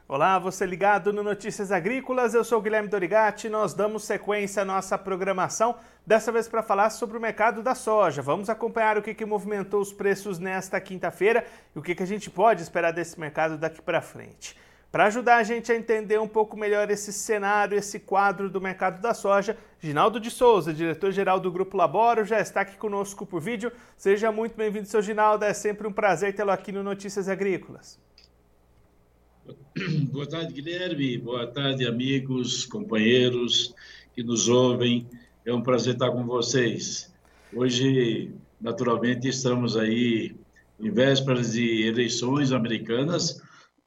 Olá, você ligado no Notícias Agrícolas, eu sou o Guilherme Dorigatti, nós damos sequência à nossa programação, dessa vez para falar sobre o mercado da soja. Vamos acompanhar o que movimentou os preços nesta quinta-feira e o que a gente pode esperar desse mercado daqui para frente. Para ajudar a gente a entender um pouco melhor esse cenário, esse quadro do mercado da soja, Ginaldo de Souza, diretor-geral do Grupo Laboro, já está aqui conosco por vídeo. Seja muito bem-vindo, seu Ginaldo, é sempre um prazer tê-lo aqui no Notícias Agrícolas. Boa tarde, Guilherme. Boa tarde, amigos, companheiros que nos ouvem. É um prazer estar com vocês. Hoje, naturalmente, estamos aí em vésperas de eleições americanas.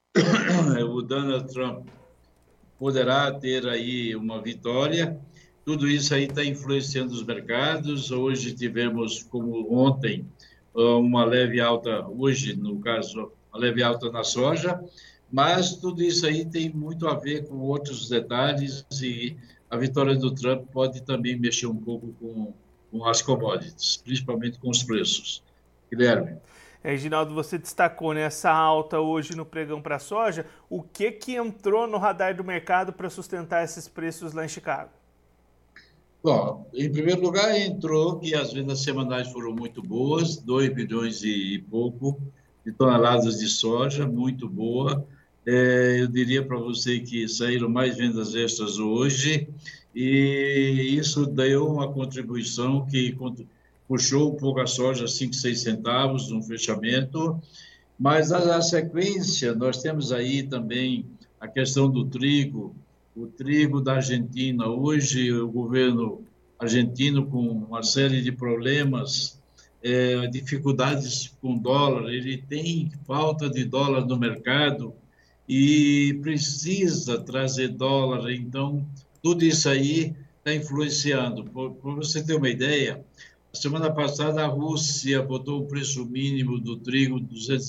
O Donald Trump poderá ter aí uma vitória. Tudo isso aí está influenciando os mercados. Hoje tivemos, como ontem, uma leve alta, hoje, no caso, uma leve alta na soja. Mas tudo isso aí tem muito a ver com outros detalhes e a vitória do Trump pode também mexer um pouco com as commodities, principalmente com os preços. Guilherme. Reginaldo, você destacou nessa alta hoje no pregão para a soja. O que entrou no radar do mercado para sustentar esses preços lá em Chicago? Bom, em primeiro lugar, entrou que as vendas semanais foram muito boas, 2 bilhões e pouco de toneladas de soja, muito boa. Eu diria para você que saíram mais vendas extras hoje e isso deu uma contribuição que puxou um pouco a soja, 5, 6 centavos no fechamento, mas a sequência, nós temos aí também a questão do trigo, o trigo da Argentina. Hoje o governo argentino com uma série de problemas, dificuldades com dólar, ele tem falta de dólar no mercado, e precisa trazer dólar, então tudo isso aí está influenciando. Para você ter uma ideia, a semana passada a Rússia botou o preço mínimo do trigo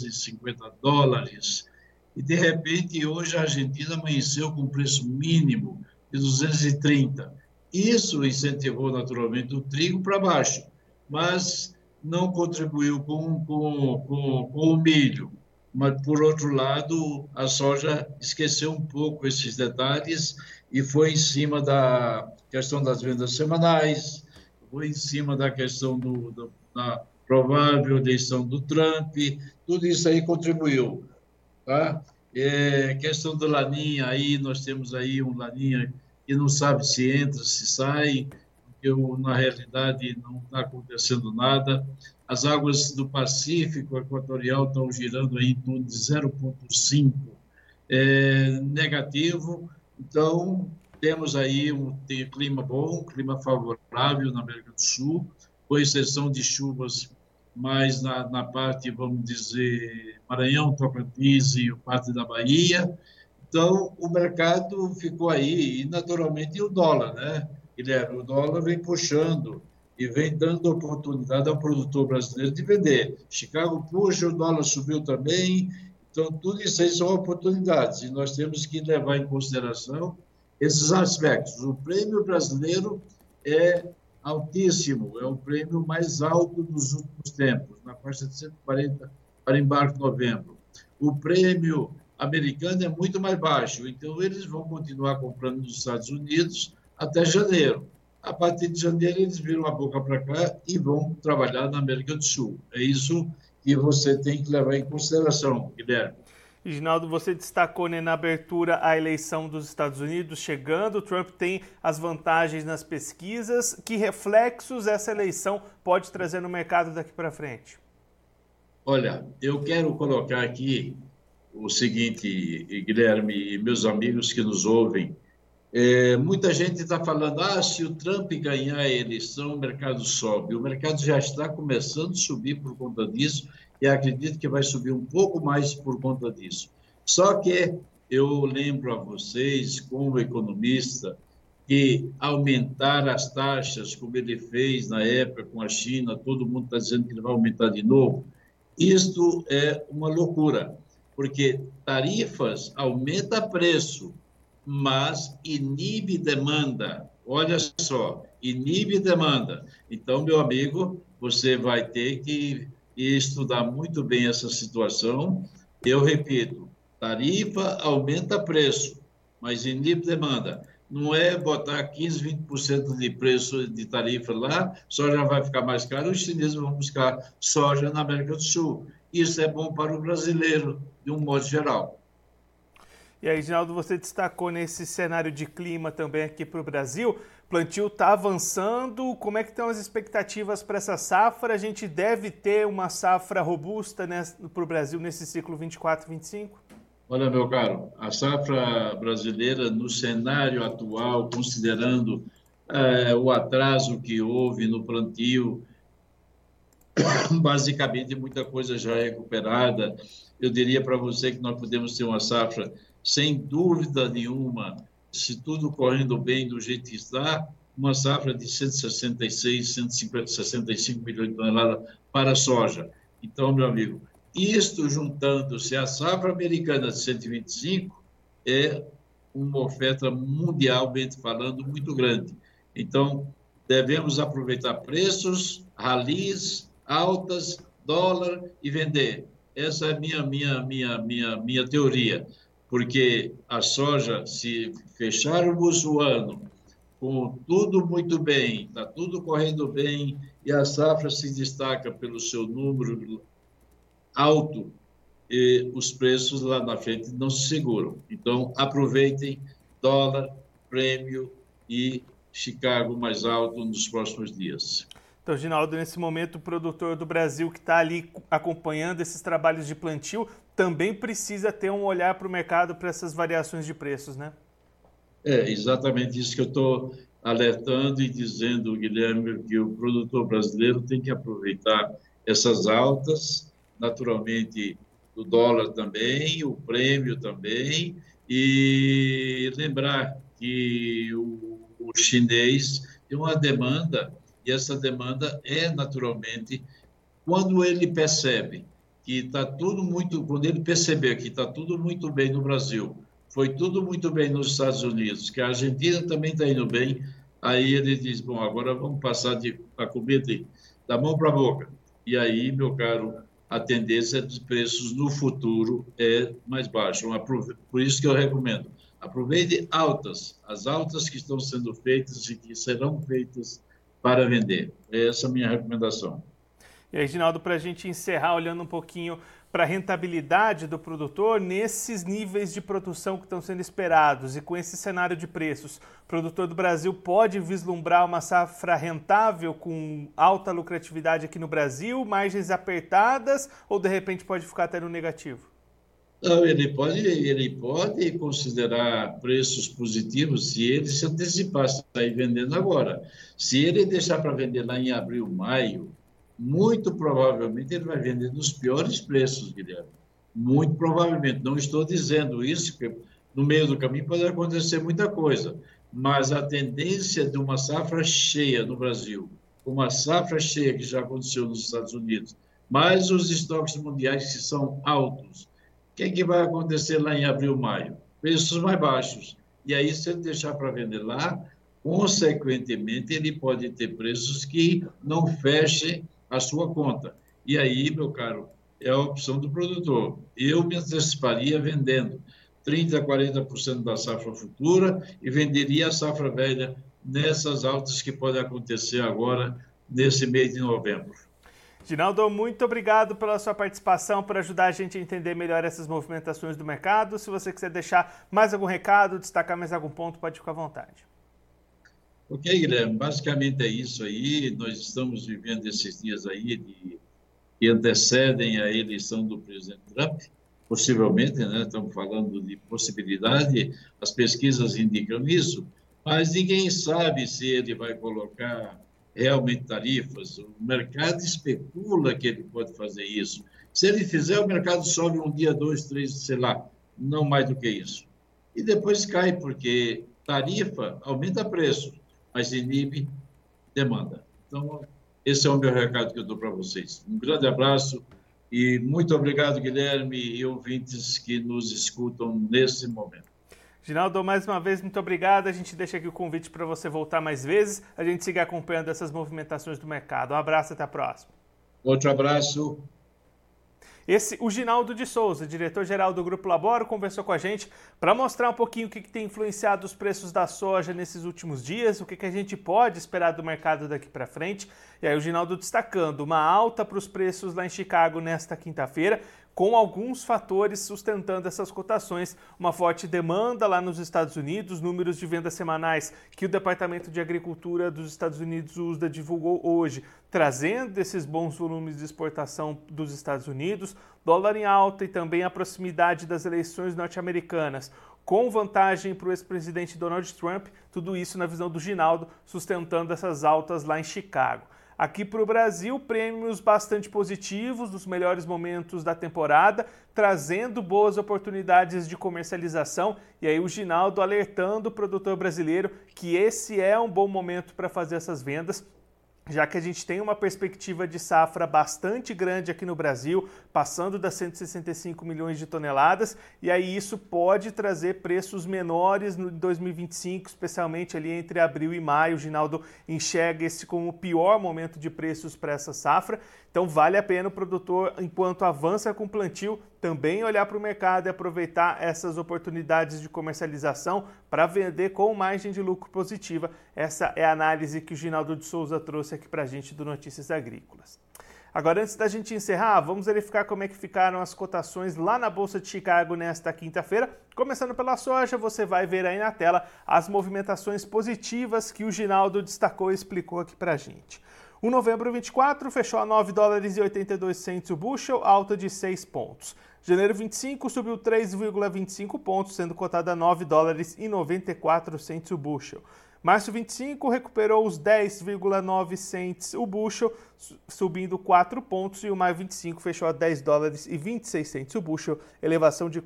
$250, e de repente hoje a Argentina amanheceu com o preço mínimo de 230. Isso incentivou naturalmente o trigo para baixo, mas não contribuiu com o milho. Mas, por outro lado, a soja esqueceu um pouco esses detalhes e foi em cima da questão das vendas semanais, foi em cima da questão da provável eleição do Trump, tudo isso aí contribuiu. Tá? Questão do Laninha, aí nós temos aí um Laninha que não sabe se entra, se sai, porque na realidade não está acontecendo nada. As águas do Pacífico Equatorial estão girando aí em torno de 0,5 negativo. Então, temos aí tem clima bom, clima favorável na América do Sul, com exceção de chuvas mais na parte, vamos dizer, Maranhão, Tocantins e parte da Bahia. Então, o mercado ficou aí, e naturalmente o dólar, né, Guilherme? O dólar vem puxando e vem dando oportunidade ao produtor brasileiro de vender. Chicago puxa, o dólar subiu também, então tudo isso aí são oportunidades, e nós temos que levar em consideração esses aspectos. O prêmio brasileiro é altíssimo, é o prêmio mais alto dos últimos tempos, na faixa de 140 para embarque em novembro. O prêmio americano é muito mais baixo, então eles vão continuar comprando nos Estados Unidos até janeiro. A partir de janeiro, eles viram a boca para cá e vão trabalhar na América do Sul. É isso que você tem que levar em consideração, Guilherme. Reginaldo, você destacou na abertura a eleição dos Estados Unidos chegando. O Trump tem as vantagens nas pesquisas. Que reflexos essa eleição pode trazer no mercado daqui para frente? Olha, eu quero colocar aqui o seguinte, Guilherme e meus amigos que nos ouvem. Muita gente está falando, se o Trump ganhar a eleição, o mercado sobe. O mercado já está começando a subir por conta disso e acredito que vai subir um pouco mais por conta disso. Só que eu lembro a vocês, como economista, que aumentar as taxas, como ele fez na época com a China, todo mundo está dizendo que ele vai aumentar de novo, isto é uma loucura, porque tarifas aumenta preço, mas inibe demanda. Olha só, inibe demanda. Então, meu amigo, você vai ter que estudar muito bem essa situação. Eu repito, Tarifa aumenta preço, mas inibe demanda. Não é botar 15, 20% de preço de tarifa lá, soja vai ficar mais caro, os chineses vão buscar soja na América do Sul. Isso é bom para o brasileiro, de um modo geral. E aí, Ginaldo, você destacou nesse cenário de clima também aqui para o Brasil. O plantio está avançando. Como é que estão as expectativas para essa safra? A gente deve ter uma safra robusta para o Brasil nesse ciclo 24-25? Olha, meu caro, a safra brasileira, no cenário atual, considerando o atraso que houve no plantio, basicamente muita coisa já recuperada. Eu diria para você que nós podemos ter uma safra, sem dúvida nenhuma, se tudo correndo bem do jeito que está, uma safra de 166, 165 milhões de toneladas para a soja. Então, meu amigo, isto juntando-se à safra americana de 125, é uma oferta mundialmente falando muito grande. Então, devemos aproveitar preços, ralis, altas, dólar e vender. Essa é a minha teoria, porque a soja, se fecharmos o ano com tudo muito bem, está tudo correndo bem e a safra se destaca pelo seu número alto, e os preços lá na frente não se seguram. Então, aproveitem dólar, prêmio e Chicago mais alto nos próximos dias. Então, Ginaldo, nesse momento, o produtor do Brasil que está ali acompanhando esses trabalhos de plantio também precisa ter um olhar para o mercado para essas variações de preços, né? É exatamente isso que eu estou alertando e dizendo, Guilherme, que o produtor brasileiro tem que aproveitar essas altas, naturalmente o dólar também, o prêmio também, e lembrar que o chinês tem uma demanda, e essa demanda é naturalmente, quando ele percebe que está tudo muito, quando ele perceber que está tudo muito bem no Brasil, foi tudo muito bem nos Estados Unidos, que a Argentina também está indo bem, aí ele diz, bom, agora vamos passar a comida da mão para a boca. E aí, meu caro, a tendência dos preços no futuro é mais baixa. Por isso que eu recomendo, aproveite as altas que estão sendo feitas e que serão feitas para vender. Essa é a minha recomendação. E aí, Ginaldo, para a gente encerrar, olhando um pouquinho para a rentabilidade do produtor, nesses níveis de produção que estão sendo esperados e com esse cenário de preços, o produtor do Brasil pode vislumbrar uma safra rentável com alta lucratividade aqui no Brasil, margens apertadas, ou de repente pode ficar até no negativo? Não, ele pode considerar preços positivos se ele se antecipar, sair vendendo agora. Se ele deixar para vender lá em abril, maio, muito provavelmente ele vai vender nos piores preços, Guilherme. Muito provavelmente. Não estou dizendo isso, porque no meio do caminho pode acontecer muita coisa, mas a tendência de uma safra cheia no Brasil, uma safra cheia que já aconteceu nos Estados Unidos, mais os estoques mundiais que são altos, o que vai acontecer lá em abril, maio? Preços mais baixos. E aí, se ele deixar para vender lá, consequentemente, ele pode ter preços que não fechem a sua conta. E aí, meu caro, é a opção do produtor. Eu me anteciparia vendendo 30% a 40% da safra futura e venderia a safra velha nessas altas que podem acontecer agora, nesse mês de novembro. Ginaldo, muito obrigado pela sua participação, por ajudar a gente a entender melhor essas movimentações do mercado. Se você quiser deixar mais algum recado, destacar mais algum ponto, pode ficar à vontade. Ok, Guilherme, basicamente é isso aí. Nós estamos vivendo esses dias aí que antecedem a eleição do presidente Trump, possivelmente, né? Estamos falando de possibilidade, as pesquisas indicam isso, mas ninguém sabe se ele vai colocar realmente tarifas. O mercado especula que ele pode fazer isso. Se ele fizer, o mercado sobe um dia, dois, três, sei lá, não mais do que isso. E depois cai, porque tarifa aumenta preço, mas inibe demanda. Então, esse é o meu recado que eu dou para vocês. Um grande abraço e muito obrigado, Guilherme, e ouvintes que nos escutam nesse momento. Ginaldo, mais uma vez, muito obrigado. A gente deixa aqui o convite para você voltar mais vezes. A gente siga acompanhando essas movimentações do mercado. Um abraço, até a próxima. Outro abraço. O Ginaldo de Souza, diretor-geral do Grupo Laboro, conversou com a gente para mostrar um pouquinho o que tem influenciado os preços da soja nesses últimos dias, o que a gente pode esperar do mercado daqui para frente. E aí o Ginaldo destacando uma alta para os preços lá em Chicago nesta quinta-feira, com alguns fatores sustentando essas cotações, uma forte demanda lá nos Estados Unidos, números de vendas semanais que o Departamento de Agricultura dos Estados Unidos, USDA, divulgou hoje, trazendo esses bons volumes de exportação dos Estados Unidos, dólar em alta e também a proximidade das eleições norte-americanas, com vantagem para o ex-presidente Donald Trump, tudo isso na visão do Ginaldo, sustentando essas altas lá em Chicago. Aqui para o Brasil, prêmios bastante positivos, dos melhores momentos da temporada, trazendo boas oportunidades de comercialização. E aí o Ginaldo alertando o produtor brasileiro que esse é um bom momento para fazer essas vendas, já que a gente tem uma perspectiva de safra bastante grande aqui no Brasil, passando das 165 milhões de toneladas, e aí isso pode trazer preços menores no 2025, especialmente ali entre abril e maio. O Ginaldo enxerga esse como o pior momento de preços para essa safra, então vale a pena o produtor, enquanto avança com o plantio, também olhar para o mercado e aproveitar essas oportunidades de comercialização para vender com margem de lucro positiva. Essa é a análise que o Ginaldo de Souza trouxe aqui para a gente do Notícias Agrícolas. Agora, antes da gente encerrar, vamos verificar como é que ficaram as cotações lá na Bolsa de Chicago nesta quinta-feira. Começando pela soja, você vai ver aí na tela as movimentações positivas que o Ginaldo destacou e explicou aqui para a gente. O novembro 24 fechou a 9 dólares e 82 cents o bushel, alta de 6 pontos. Janeiro 25 subiu 3,25 pontos, sendo cotada a 9 dólares e 94 cents o bushel. Março 25 recuperou os 10,9 cents o bushel, subindo 4 pontos, e o maio 25 fechou a 10 dólares e 26 cents o bushel, elevação de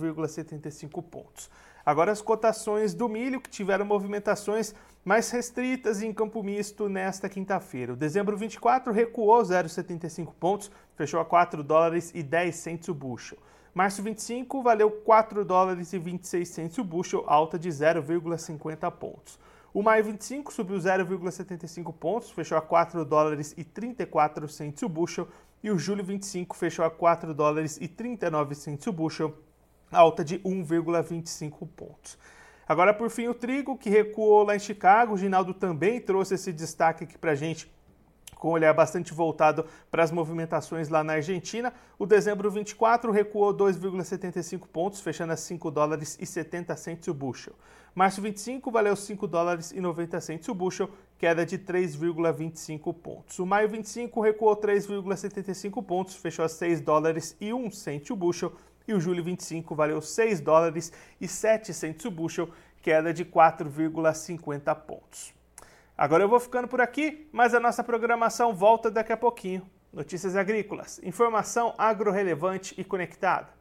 4,75 pontos. Agora as cotações do milho, que tiveram movimentações mais restritas em campo misto nesta quinta-feira. O dezembro 24 recuou 0,75 pontos, fechou a 4 dólares e 10 cents o bushel. Março 25 valeu 4 dólares e 26 cents o bushel, alta de 0,50 pontos. O maio 25 subiu 0,75 pontos, fechou a 4 dólares e 34 cents o bushel, e o julho 25 fechou a 4 dólares e 39 cents o bushel, alta de 1,25 pontos. Agora, por fim, o trigo, que recuou lá em Chicago. O Ginaldo também trouxe esse destaque aqui para a gente, com um olhar bastante voltado para as movimentações lá na Argentina. O dezembro 24 recuou 2,75 pontos, fechando a 5 dólares e 70 cents o bushel. Março 25 valeu 5 dólares e 90 cents o bushel, queda de 3,25 pontos. O maio 25 recuou 3,75 pontos, fechou a 6 dólares e 1 cent o bushel. E o julho 25 valeu 6 dólares e 7 cents o bushel, queda de 4,50 pontos. Agora eu vou ficando por aqui, mas a nossa programação volta daqui a pouquinho. Notícias Agrícolas, informação agro-relevante e conectada.